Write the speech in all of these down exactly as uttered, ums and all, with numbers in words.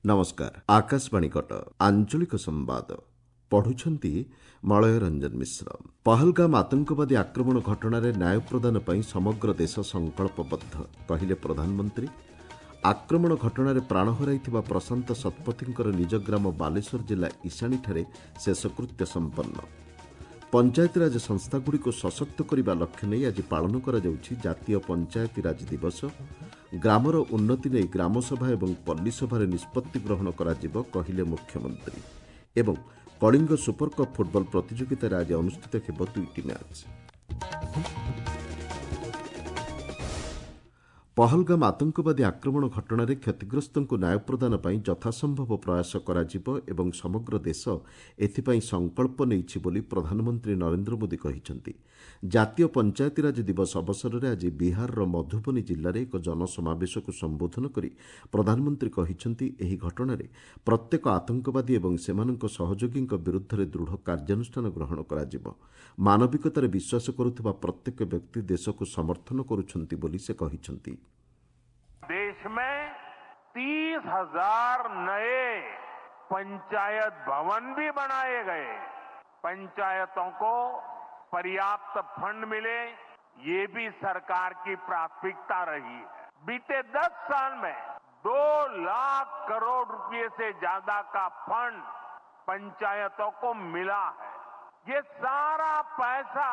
नमस्कार आकाशवाणी कटक आंचलिक संवाद पढ़ुछंती मलय रंजन मिश्र। पहलगाम आतंकवादी आक्रमण घटना न्याय प्रदान पर समग्र देश संकल्पबद्ध कहले प्रधानमंत्री। आक्रमण घटना प्राण हराई प्रशांत शतपथींकर निज ग्राम बालेश्वर जिला ईशाणी शेषकृत्य संपन्न। पंचायतीराज संस्थागुड़िक सशक्त करने लक्ष्य नहीं आज पालन करा जाउछि जातीय पंचायतीराज दिवस। ग्रामर उन्नति नहीं ग्रामसभा और पल्लीसभा निष्पत्ति ग्रहण करा जिवो कहिले मुख्यमंत्री। एवं कलिंग सुपरकप फुटबल प्रतियोगितार आज अनुष्ठित हेब दुईटी मैच। पहलगाम आतंकवादी आक्रमण घटना क्षतिग्रस्त न्याय प्रदान पर यथासंभव प्रयास करा जिवो एवं समग्र देश एथिपाई संकल्प नेइछि बोली प्रधानमंत्री नरेंद्र मोदी कहिसेंति। जातीय पंचायतीराज दिवस अवसर में आज बिहार मधुबनी जिले में एक जनसमावेश को संबोधन करी प्रधानमंत्री कहिसेंति एही घटना प्रत्येक आतंकवादी एवं सेमानक सहयोगी विरुद्ध में दृढ़ कार्यानुष्ठान ग्रहण करा जिवो। मानविकतार विश्वास करुवा प्रत्येक व्यक्ति देश को समर्थन करुछंती बोली से कहिसेंति। देश में तीस हजार नए पंचायत भवन भी बनाए गए। पंचायतों को पर्याप्त फंड मिले, ये भी सरकार की प्राथमिकता रही है। बीते दस साल में दो लाख करोड़ रुपए से ज्यादा का फंड पंचायतों को मिला है। ये सारा पैसा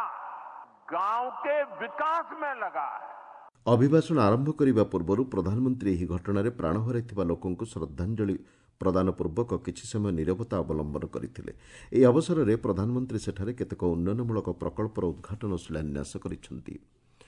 गांव के विकास में लगा है। अभिभाषण आरंभ करने पूर्व प्रधानमंत्री यह घटना प्राण हराई लोकों श्रद्धांजलि प्रदान पूर्वक किछि समय नीरवता अवलंबन करथिले। एही अवसर में प्रधानमंत्री सेठारे केतेक उन्नयनमूलक प्रकल्पर उद्घाटन शिलान्यास करिसेंति।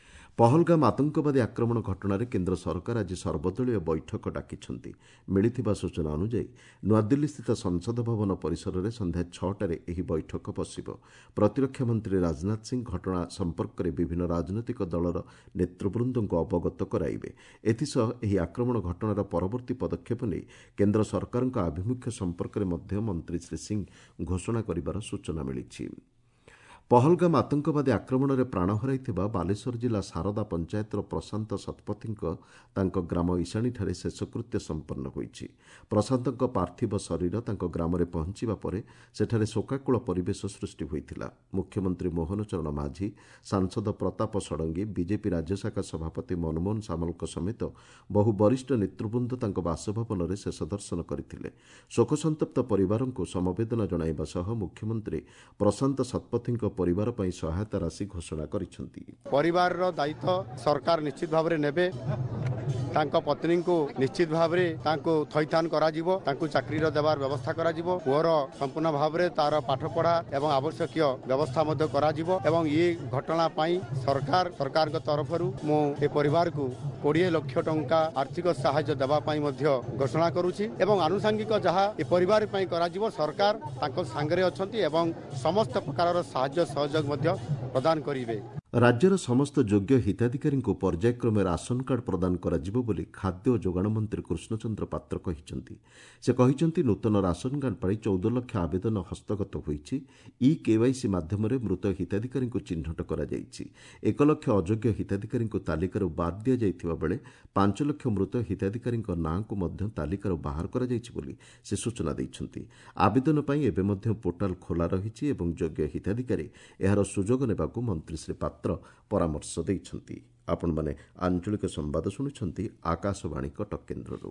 पहलगाम आतंकवादी आक्रमण घटना केन्द्र सरकार आज सर्वदलीय बैठक डाकिछंती। मिलिथिबा सूचना अनुसार नूआदिल्ली स्थित संसद भवन परिसर में संध्या छटार एही बैठक बसिबो। प्रतिरक्षा मंत्री राजनाथ सिंह घटना संपर्क में विभिन्न राजनैतिक दलर नेतृवृंद को अवगत कराइबे। एथिसह एही आक्रमण घटनार परवर्ती पदक्षेप नहीं केन्द्र सरकार आभिमुख्य संपर्क में मध्य मंत्री श्री सिंह घोषणा करिबार सूचना मिलिछि। पहलगाम आतंकवादी आक्रमण में प्राण हराई बालेश्वर जिला सारदा पंचायतर प्रशांत शतपथी ग्राम ईशाणी शेषकृत्य संपन्न होइछि। प्रशांत पार्थिव शरीर ग्राम में पहुंचवा पर सेठारे शोकाकुल परिवेश सृष्टि होइथिला। मुख्यमंत्री मोहन चरण माझी, सांसद प्रताप षडंगी, बीजेपी राज्यशाखा सभापति मनमोहन सामल समेत बहु वरिष्ठ नेतृवृंद तांको बासभवन में शेष दर्शन करथिले। शोकसंतप्त परिवार को समवेदना जणाइबा सह मुख्यमंत्री प्रशांत शतपथी परिवार पर सहायता राशि घोषणा करिसेंति। परिवार रो दायित्व सरकार निश्चित भाव में नेबे। तांको पत्नी को निश्चित भाव में तांको थैथान करा जिवो, तांको चाकरी रो देवार व्यवस्था करा जिवो। पुअर संपूर्ण भाव में तार पाठ पढ़ा एवं आवश्यक व्यवस्था मध्य करा जिवो। एवं ये घटना पाई सरकार सरकार के तरफ मु ए परिवार को बीस लाख टंका आर्थिक सहायता देवा पाई मध्य घोषणा करूछि। एवं आनुषंगिक जहाँ ए परिवार पाई करा जिवो सरकार तांको सांगरे अछंती एवं समस्त प्रकार सहायता सहयोग मध्य प्रदान करिवे। राज्यर समस्त योग्य हिताधिकारी को पर्यायक्रमे राशन कार्ड प्रदान करा जिवो बोली खाद्य और जोगाण मंत्री कृष्णचंद्र पात्र कहिसेंति। से कहिसेंति नूतन राशन कार्ड पाई चौदह लाख आवेदन हस्तगत होइछि। ई केवाईसी माध्यम मृत हिताधिकारी को चिन्हट करा जाइछि। एक लाख अयोग्य हिताधिकारी को तालिकारु बाद दिया जाइथिबा बेले पांच लाख मृत हिताधिकारी नाँ को मध्य तालिकारु बाहर करा जाइछि बोली से सूचना दैछंति। आवेदन पाई एबे मध्य पोर्टाल खोला रहिछि एवं योग्य हिताधिकारी एहार सुजोग नेबाकू मंत्री श्री पात्र परामर्श दैछंती। आपण माने आंचलिक संवाद शुणुछंती आकाशवाणी कटक केन्द्ररू।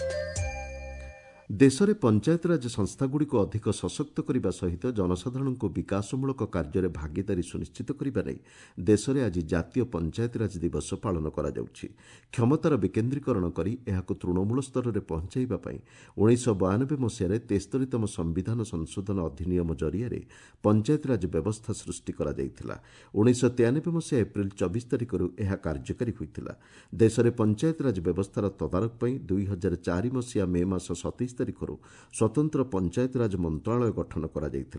देश में पंचायतराज संस्थागुड़िक अधिक सशक्त करने सहित जनसाधारण को विकासमूलक कार्य में भागीदारी सुनिश्चित करने नहीं देश में आज जातीय पंचायतीराज दिवस पालन करा जाउछि। क्षमतार विकेन्द्रीकरण करी एहाकु तृणमूल स्तर में पहुंचाइबा उन्नीस बयानबे मसीह तेस्तरीतम संविधान संशोधन अधिनियम जरिया पंचायतीराज व्यवस्था सृष्टि करा जाइथिला। उन्नीस तेयानबे मसीह एप्रिल चौबीस तारिख यह कार्यकारी होइथिला। देश में पंचायतीराज व्यवस्थार तदारख पई दुई हजार चार मसीहा मे मास सतैश तारिखर स्वतंत्र पंचायतीराज मंत्रालय गठन करा जाइथिला।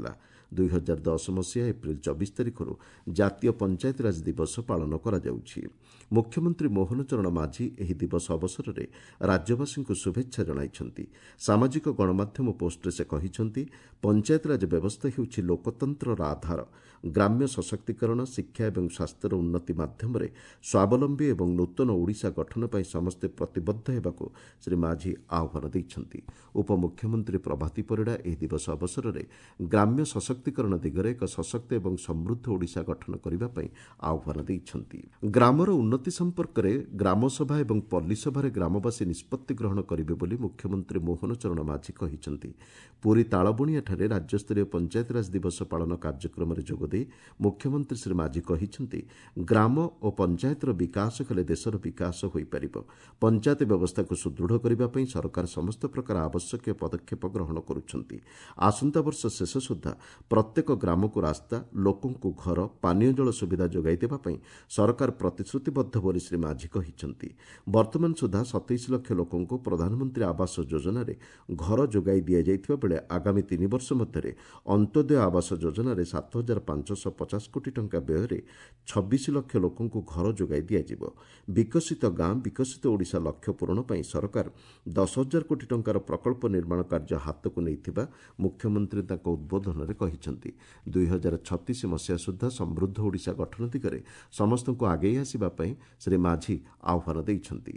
ଦୁଇ ହଜାର ଦଶ ମସିହା ଏପ୍ରିଲ ଚବିଶ ତାରିଖରୁ ଜାତୀୟ ପଞ୍ଚାୟତିରାଜ ଦିବସ ପାଳନ କରାଯାଉଛି। ମୁଖ୍ୟମନ୍ତ୍ରୀ ମୋହନ ଚରଣ ମାଝୀ ଏହି ଦିବସ ଅବସରରେ ରାଜ୍ୟବାସୀଙ୍କୁ ଶୁଭେଚ୍ଛା ଜଣାଇଛନ୍ତି। ସାମାଜିକ ଗଣମାଧ୍ୟମ ପୋଷ୍ଟରେ ସେ କହିଛନ୍ତି, ପଞ୍ଚାୟତିରାଜ ବ୍ୟବସ୍ଥା ହେଉଛି ଲୋକତନ୍ତ୍ରର ଆଧାର। ଗ୍ରାମ୍ୟ ସଶକ୍ତିକରଣ, ଶିକ୍ଷା ଏବଂ ସ୍ୱାସ୍ଥ୍ୟର ଉନ୍ନତି ମାଧ୍ୟମରେ ସ୍ୱାବଲମ୍ବୀ ଏବଂ ନୂତନ ଓଡ଼ିଶା ଗଠନ ପାଇଁ ସମସ୍ତେ ପ୍ରତିବଦ୍ଧ ହେବାକୁ ଶ୍ରୀ ମାଝୀ ଆହ୍ୱାନ ଦେଇଛନ୍ତି। ଉପମୁଖ୍ୟମନ୍ତ୍ରୀ ପ୍ରଭାତୀ ପରିଡ଼ା ଏହି ଦିବସ ଅବସରରେ ଗ୍ରାମ୍ୟ ସଶକ୍ତିକରଣ ଦିଗରେ ଏକ ସଶକ୍ତ ଏବଂ ସମୃଦ୍ଧ ଓଡ଼ିଶା ଗଠନ କରିବା ପାଇଁ ଆହ୍ୱାନ ଦେଇଛନ୍ତି। ଗ୍ରାମର ଉନ୍ନତି ସମ୍ପର୍କରେ ଗ୍ରାମସଭା ଏବଂ ପଲ୍ଲୀସଭାରେ ଗ୍ରାମବାସୀ ନିଷ୍ପତ୍ତି ଗ୍ରହଣ କରିବେ ବୋଲି ମୁଖ୍ୟମନ୍ତ୍ରୀ ମୋହନ ଚରଣ ମାଝୀ କହିଛନ୍ତି। ପୁରୀ ତାଳବଣିଆଠାରେ ରାଜ୍ୟସ୍ତରୀୟ ପଞ୍ଚାୟତିରାଜ ଦିବସ ପାଳନ କାର୍ଯ୍ୟକ୍ରମରେ ଯୋଗଦେଇ ମୁଖ୍ୟମନ୍ତ୍ରୀ ଶ୍ରୀ ମାଝୀ କହିଛନ୍ତି, ଗ୍ରାମ ଓ ପଞ୍ଚାୟତର ବିକାଶ କଲେ ଦେଶର ବିକାଶ ହୋଇପାରିବ। ପଞ୍ଚାୟତ ବ୍ୟବସ୍ଥାକୁ ସୁଦୃଢ଼ କରିବା ପାଇଁ ସରକାର ସମସ୍ତ ପ୍ରକାର ଆବଶ୍ୟକୀୟ ପଦକ୍ଷେପ ଗ୍ରହଣ କରୁଛନ୍ତି। ଆସନ୍ତା ବର୍ଷ ଶେଷ ସୁଦ୍ଧା ପ୍ରତ୍ୟେକ ଗ୍ରାମକୁ ରାସ୍ତା, ଲୋକଙ୍କୁ ଘର, ପାନୀୟ ଜଳ ସୁବିଧା ଯୋଗାଇ ଦେବା ପାଇଁ ସରକାର ପ୍ରତିଶ୍ରୁତିବଦ୍ଧ ବୋଲି ଶ୍ରୀ ମାଝୀ କହିଛନ୍ତି। ବର୍ତ୍ତମାନ ସୁଦ୍ଧା ସତେଇଶ ଲକ୍ଷ ଲୋକଙ୍କୁ ପ୍ରଧାନମନ୍ତ୍ରୀ ଆବାସ ଯୋଜନାରେ ଘର ଯୋଗାଇ ଦିଆଯାଇଥିବା ବେଳେ ଆଗାମୀ ତିନି ବର୍ଷ ମଧ୍ୟରେ ଅନ୍ତ୍ୟୋଦୟ ଆବାସ ଯୋଜନାରେ ସାତ ହଜାର ପାଞ୍ଚଶହ ପଚାଶ କୋଟି ଟଙ୍କା ବ୍ୟୟରେ ଛବିଶ ଲକ୍ଷ ଲୋକଙ୍କୁ ଘର ଯୋଗାଇ ଦିଆଯିବ। ବିକଶିତ ଗାଁ ବିକଶିତ ଓଡ଼ିଶା ଲକ୍ଷ୍ୟ ପୂରଣ ପାଇଁ ସରକାର ଦଶ ହଜାର କୋଟି ଟଙ୍କାର ପ୍ରକଳ୍ପ ନିର୍ମାଣ କାର୍ଯ୍ୟ ହାତକୁ ନେଇଥିବା ମୁଖ୍ୟମନ୍ତ୍ରୀ ତାଙ୍କ ଉଦ୍ବୋଧନରେ କହିଛନ୍ତି। ଦୁଇ ହଜାର ଛତିଶ ମସିହା ସୁଦ୍ଧା ସମୃଦ୍ଧ ଓଡ଼ିଶା ଗଠନ ଦିଗରେ ସମସ୍ତଙ୍କୁ ଆଗେଇ ଆସିବା ପାଇଁ ଶ୍ରୀ ମାଝୀ ଆହ୍ୱାନ ଦେଇଛନ୍ତି।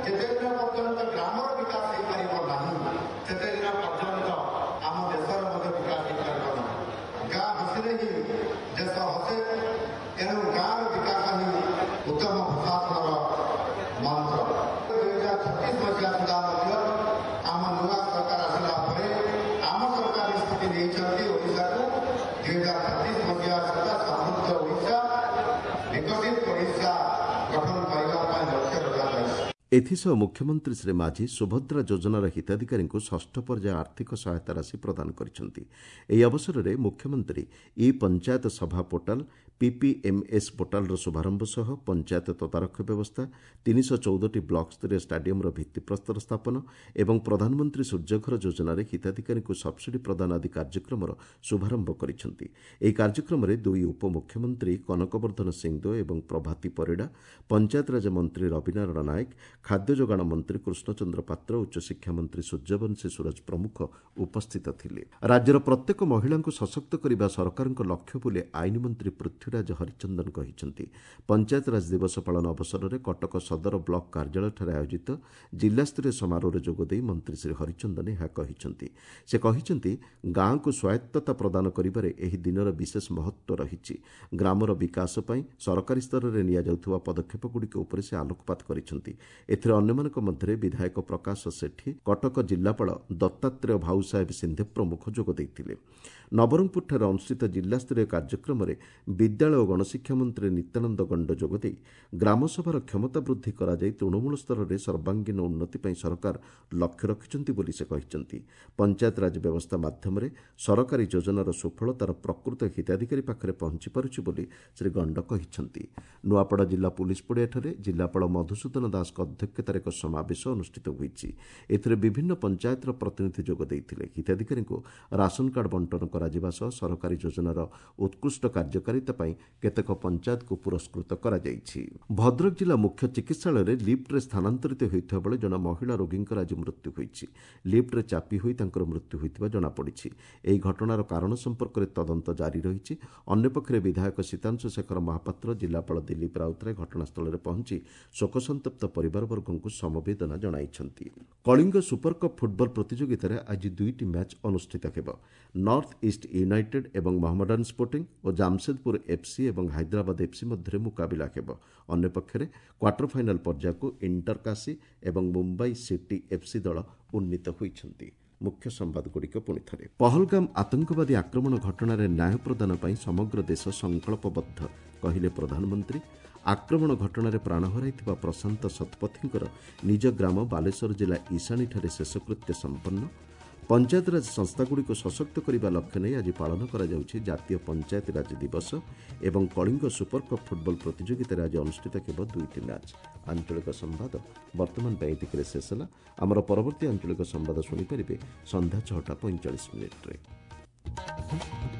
ଏଥିସହ ମୁଖ୍ୟମନ୍ତ୍ରୀ ଶ୍ରୀ ମାଝୀ ସୁଭଦ୍ରା ଯୋଜନାର ହିତାଧିକାରୀଙ୍କୁ ଷଷ୍ଠ ପର୍ଯ୍ୟାୟ ଆର୍ଥିକ ସହାୟତା ରାଶି ପ୍ରଦାନ କରିଛନ୍ତି। ଏହି ଅବସରରେ ମୁଖ୍ୟମନ୍ତ୍ରୀ ଇ ପଞ୍ଚାୟତ ସଭା ପୋର୍ଟାଲ, ପିପିଏମ୍ଏସ୍ ପୋର୍ଟାଲର ଶୁଭାରମ୍ଭ ସହ ପଞ୍ଚାୟତ ତଦାରଖ ବ୍ୟବସ୍ଥା, ତିନିଶହ ଚଉଦଟି ବ୍ଲକସ୍ତରୀୟ ଷ୍ଟାଡିୟମର ଭିତ୍ତିପ୍ରସ୍ତର ସ୍ଥାପନ ଏବଂ ପ୍ରଧାନମନ୍ତ୍ରୀ ସୂର୍ଯ୍ୟଘର ଯୋଜନାରେ ହିତାଧିକାରୀଙ୍କୁ ସବ୍ସିଡି ପ୍ରଦାନ ଆଦି କାର୍ଯ୍ୟକ୍ରମର ଶୁଭାରମ୍ଭ କରିଛନ୍ତି। ଏହି କାର୍ଯ୍ୟକ୍ରମରେ ଦୁଇ ଉପମୁଖ୍ୟମନ୍ତ୍ରୀ କନକବର୍ଦ୍ଧନ ସିଂହଦେଓ ଏବଂ ପ୍ରଭାତୀ ପରିଡ଼ା, ପଞ୍ଚାୟତରାଜ ମନ୍ତ୍ରୀ ରବିନାରାୟଣ ନାୟକ, ଖାଦ୍ୟ ଯୋଗାଣ ମନ୍ତ୍ରୀ କୃଷ୍ଣଚନ୍ଦ୍ର ପାତ୍ର, ଉଚ୍ଚଶିକ୍ଷା ମନ୍ତ୍ରୀ ସୂର୍ଯ୍ୟବଂଶୀ ସୁରଜ ପ୍ରମୁଖ ଉପସ୍ଥିତ ଥିଲେ। ରାଜ୍ୟର ପ୍ରତ୍ୟେକ ମହିଳାଙ୍କୁ ସଶକ୍ତ କରିବା ସରକାରଙ୍କ ଲକ୍ଷ୍ୟ ବୋଲି ଆଇନମନ୍ତ୍ରୀ ପୃଥ୍ୱୀରାଜ ହରିଚନ୍ଦନ କହିଛନ୍ତି। ପଞ୍ଚାୟତରାଜ ଦିବସ ପାଳନ ଅବସରରେ କଟକ ସଦର ବ୍ଲକ କାର୍ଯ୍ୟାଳୟଠାରେ ଆୟୋଜିତ ଜିଲ୍ଲାସ୍ତରୀୟ ସମାରୋହରେ ଯୋଗଦେଇ ମନ୍ତ୍ରୀ ଶ୍ରୀ ହରିଚନ୍ଦନ ଏହା କହିଛନ୍ତି। ସେ କହିଛନ୍ତି, ଗାଁକୁ ସ୍ୱାୟତ୍ତତା ପ୍ରଦାନ କରିବାରେ ଏହି ଦିନର ବିଶେଷ ମହତ୍ତ୍ୱ ରହିଛି। ଗ୍ରାମର ବିକାଶ ପାଇଁ ସରକାରୀ ସ୍ତରରେ ନିଆଯାଉଥିବା ପଦକ୍ଷେପଗୁଡ଼ିକ ଉପରେ ସେ ଆଲୋକପାତ କରିଛନ୍ତି। ଏଥିରେ ଅନ୍ୟମାନଙ୍କ ମଧ୍ୟରେ ବିଧାୟକ ପ୍ରକାଶ ସେଠୀ, କଟକ ଜିଲ୍ଲାପାଳ ଦତ୍ତାତ୍ରେୟ ଭାଉ ସାହେବ ସିନ୍ଧେ ପ୍ରମୁଖ ଯୋଗ ଦେଇଥିଲେ। ନବରଙ୍ଗପୁରଠାରେ ଅନୁଷ୍ଠିତ ଜିଲ୍ଲାସ୍ତରୀୟ କାର୍ଯ୍ୟକ୍ରମରେ ବିଦ୍ୟାଳୟ ଓ ଗଣଶିକ୍ଷା ମନ୍ତ୍ରୀ ନିତ୍ୟାନନ୍ଦ ଗଣ୍ଡ ଯୋଗଦେଇ ଗ୍ରାମସଭାର କ୍ଷମତା ବୃଦ୍ଧି କରାଯାଇ ତୃଣମୂଳ ସ୍ତରରେ ସର୍ବାଙ୍ଗୀନ ଉନ୍ନତି ପାଇଁ ସରକାର ଲକ୍ଷ୍ୟ ରଖିଛନ୍ତି ବୋଲି ସେ କହିଛନ୍ତି। ପଞ୍ଚାୟତରାଜ ବ୍ୟବସ୍ଥା ମାଧ୍ୟମରେ ସରକାରୀ ଯୋଜନାର ସୁଫଳ ତାର ପ୍ରକୃତ ହିତାଧିକାରୀ ପାଖରେ ପହଞ୍ଚି ପାରୁଛି ବୋଲି ଶ୍ରୀ ଗଣ୍ଡ କହିଛନ୍ତି। ନୂଆପଡ଼ା ଜିଲ୍ଲା ପୁଲିସ ପଡ଼ିଆଠାରେ ଜିଲ୍ଲାପାଳ ମଧୁସୂଦନ ଦାସଙ୍କ ଅଧ୍ୟକ୍ଷତାରେ ଏକ ସମାବେଶ ଅନୁଷ୍ଠିତ ହୋଇଛି। ଏଥିରେ ବିଭିନ୍ନ ପଞ୍ଚାୟତର ପ୍ରତିନିଧି ଯୋଗ ଦେଇଥିଲେ। ହିତାଧିକାରୀଙ୍କୁ ରାସନ କାର୍ଡ ବଣ୍ଟନ କରାଯିବା ସହ ସରକାରୀ ଯୋଜନାର ଉତ୍କୃଷ୍ଟ କାର୍ଯ୍ୟକାରିତା ପାଇଁ କେତେକ ପଞ୍ଚାୟତକୁ ପୁରସ୍କୃତ କରାଯାଇଛି। ଭଦ୍ରକ ଜିଲ୍ଲା ମୁଖ୍ୟ ଚିକିତ୍ସାଳୟରେ ଲିଫ୍ଟରେ ସ୍ଥାନାନ୍ତରିତ ହୋଇଥିବା ବେଳେ ଜଣେ ମହିଳା ରୋଗୀଙ୍କର ଆଜି ମୃତ୍ୟୁ ହୋଇଛି। ଲିଫ୍ଟରେ ଚାପି ହୋଇ ତାଙ୍କର ମୃତ୍ୟୁ ହୋଇଥିବା ଜଣାପଡ଼ିଛି। ଏହି ଘଟଣାର କାରଣ ସମ୍ପର୍କରେ ତଦନ୍ତ ଜାରି ରହିଛି। ଅନ୍ୟପକ୍ଷରେ ବିଧାୟକ ସୀତାଂଶୁ ଶେଖର ମହାପାତ୍ର, ଜିଲ୍ଲାପାଳ ଦିଲ୍ଲୀପ ରାଉତରାୟ ଘଟଣାସ୍ଥଳରେ ପହଞ୍ଚି ଶୋକସନ୍ତପ୍ତ ପରିବାରବର୍ଗଙ୍କୁ ସମବେଦନା ଜଣାଇଛନ୍ତି। କଳିଙ୍ଗ ସୁପରକପ୍ ଫୁଟବଲ ପ୍ରତିଯୋଗିତାରେ ଆଜି ଦୁଇଟି ମ୍ୟାଚ୍ ଅନୁଷ୍ଠିତ ହେବ। ନର୍ଥ ଇଷ୍ଟ ୟୁନାଇଟେଡ୍ ଏବଂ ମହମ୍ମଡାନ ସ୍ପୋର୍ଟିଂ ଓ ଜାମସେଦପୁର ଏଫ୍ସି ଏବଂ ହାଇଦ୍ରାବାଦ ଏଫ୍ସି ମଧ୍ୟରେ ମୁକାବିଲା ହେବ। ଅନ୍ୟପକ୍ଷରେ କ୍ୱାର୍ଟର ଫାଇନାଲ୍ ପର୍ଯ୍ୟାୟକୁ ଇଣ୍ଟରକାସି ଏବଂ ମୁମ୍ବାଇ ସିଟି ଏଫ୍ସି ଦଳ ଉନ୍ନୀତ ହୋଇଛନ୍ତି। ମୁଖ୍ୟ ସମ୍ବାଦଗୁଡ଼ିକ ପୁଣିଥରେ। ପହଲଗାମ ଆତଙ୍କବାଦୀ ଆକ୍ରମଣ ଘଟଣାରେ ନ୍ୟାୟ ପ୍ରଦାନ ପାଇଁ ସମଗ୍ର ଦେଶ ସଂକଳ୍ପବଦ୍ଧ, କହିଲେ ପ୍ରଧାନମନ୍ତ୍ରୀ। ଆକ୍ରମଣ ଘଟଣାରେ ପ୍ରାଣ ହରାଇଥିବା ପ୍ରଶାନ୍ତ ଶତପଥୀଙ୍କର ନିଜ ଗ୍ରାମ ବାଲେଶ୍ୱର ଜିଲ୍ଲା ଇଶାଣୀଠାରେ ଶେଷକୃତ୍ୟ ସମ୍ପନ୍ନ। ପଞ୍ଚାୟତରାଜ ସଂସ୍ଥାଗୁଡ଼ିକୁ ସଶକ୍ତ କରିବା ଲକ୍ଷ୍ୟ ନେଇ ଆଜି ପାଳନ କରାଯାଉଛି ଜାତୀୟ ପଞ୍ଚାୟତିରାଜ ଦିବସ ଏବଂ କଳିଙ୍ଗ ସୁପରକପ୍ ଫୁଟବଲ ପ୍ରତିଯୋଗିତାରେ ଆଜି ଅନୁଷ୍ଠିତ ହେବ ଦୁଇଟି ମ୍ୟାଚ୍। ଆଞ୍ଚଳିକ ସମ୍ବାଦ ବର୍ତ୍ତମାନ ପାଇଁ ଏତିକିରେ ଶେଷ ହେଲା। ଆମର ପରବର୍ତ୍ତୀ ଆଞ୍ଚଳିକ ସମ୍ବାଦ ଶୁଣିପାରିବେ ସନ୍ଧ୍ୟା ଛଅଟା ପଇଁଚାଳିଶ ମିନିଟ୍ରେ।